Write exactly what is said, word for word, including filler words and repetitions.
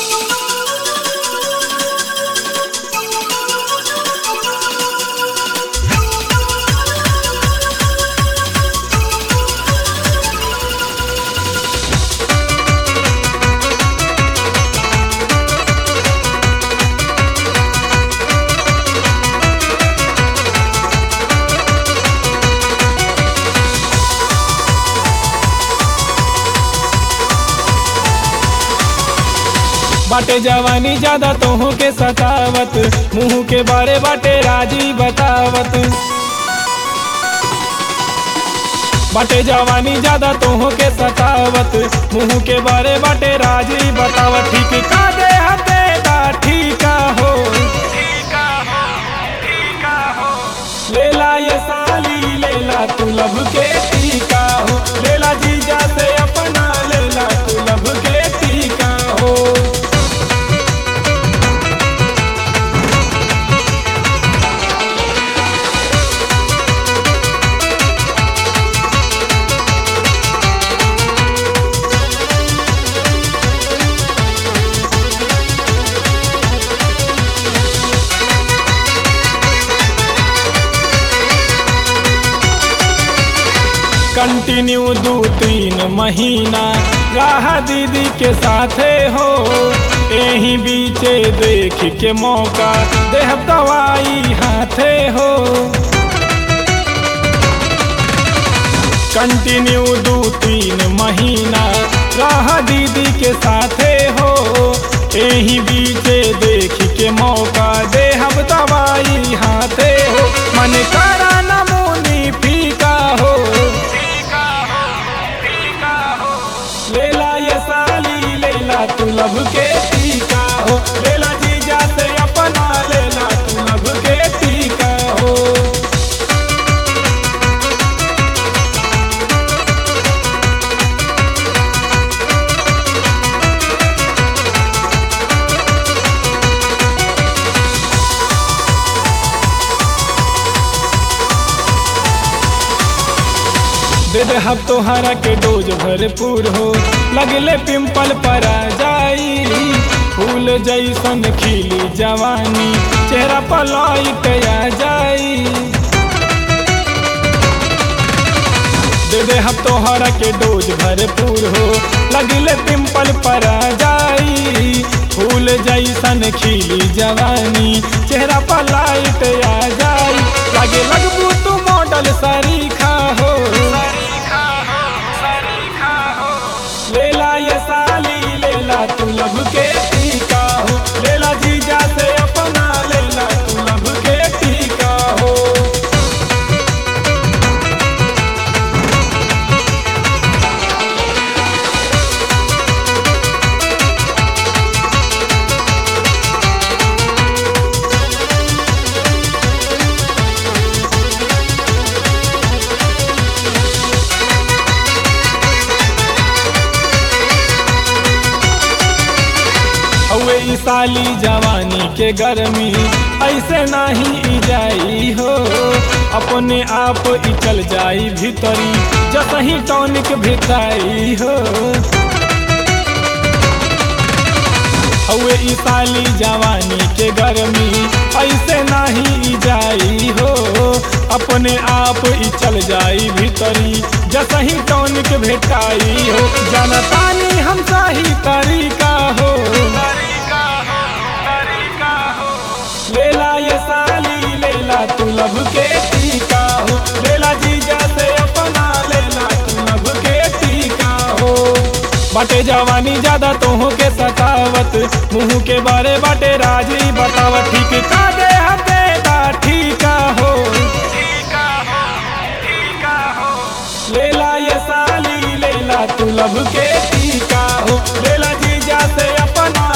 बाटे जवानी ज्यादा तोहू के सतावत, मुँह के बारे बाटे राजी बतावत। बाटे जवानी ज्यादा तोहू के सतावत, मुँह के बारे बाटे राजी बतावत। ठीक का दे हते दा ठीका हो, लेला ये साली लेला तू लब के टीका हो, लेला जीजा से अपना लेला तू लब के टीका हो। कंटिन्यू दो तीन महीना राह दीदी के साथे हो, यही बीचे देख के मौका देह दवाई हाथे हो। कंटिन्यू दो तीन महीना राह दीदी के साथे हो, यही बीचे देख के मौका देह दवाई हाथे हो। मन करा नमूनी फीका हो, लेला ये साली लेला तू लब के टीका हो, लेला जीजा से अपना लेला तू लब के टीका हो। दे दे हम तोहरा के डोज भरपूर हो, लगले पिंपल पर आ जाई, फूल जैसन खिली जवानी चेहरा पर लाइट आ जाई। दे दे हम तोहरा के डोज भरपूर हो, लगले पिंपल पर आ जाई, फूल जैसन खिली जवानी चेहरा पर लाइट आ जाई। लगे लगबू तू मॉडल सरीखा हो, लेला ये साली लेला तू लब के टीका हो, लेला जीजा से अपना लेला तू लब के टीका हो। हवे ई साली जवानी के गर्मी ऐसे नहीं जाई हो, अपने आप ही चल जाई भीतरी जसही टॉनिक भेटाई हो। हवे ई साली जवानी के गर्मी ऐसे नहीं जाई हो, अपने आप ही चल जाई भीतरी जसही टॉनिक भेटाई हो। जनतानी हम सही तरीका हो, लेला ये साली लेला तू लब के टीका हो, लेला जीजा से अपना लेला तू लब के टीका हो। बाटे जवानी ज्यादा तोहू के सतावत, मुँह के बारे बाटे राजी बतावत। ठीक का दे हते दा ठीका हो, लेला ये साली लेला तू लब के टीका हो, लेला जीजा से अपना